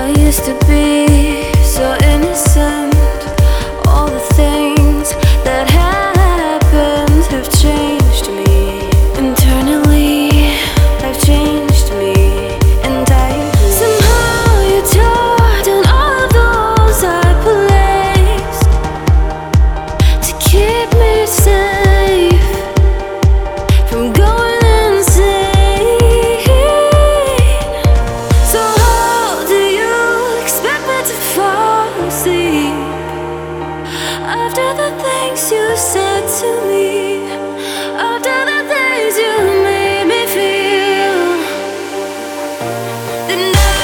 I used to be so innocent. All the things that happened have changed me. Internally, I've changed me entirely. Somehow you tore down all of those I placed to keep me safe from going insane. So how do you expect me to fall asleep after the things you said to me, after the things you made me feel? The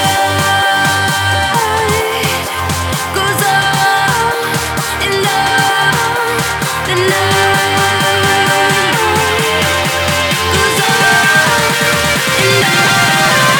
night goes on and on. The night goes on and on.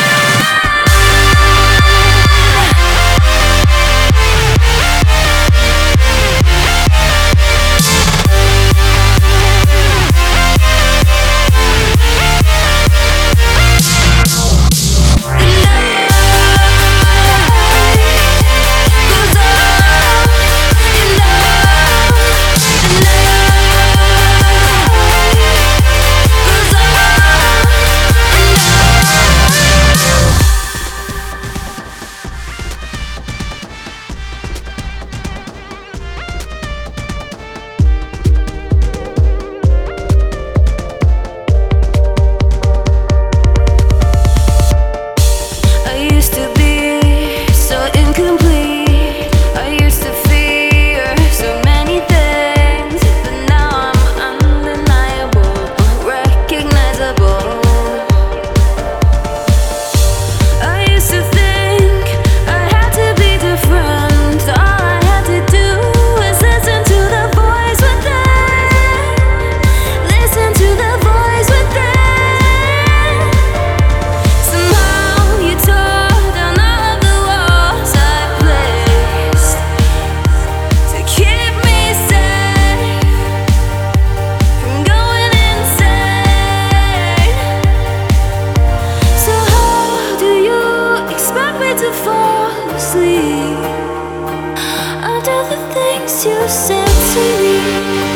To fall asleep after the things you said to me.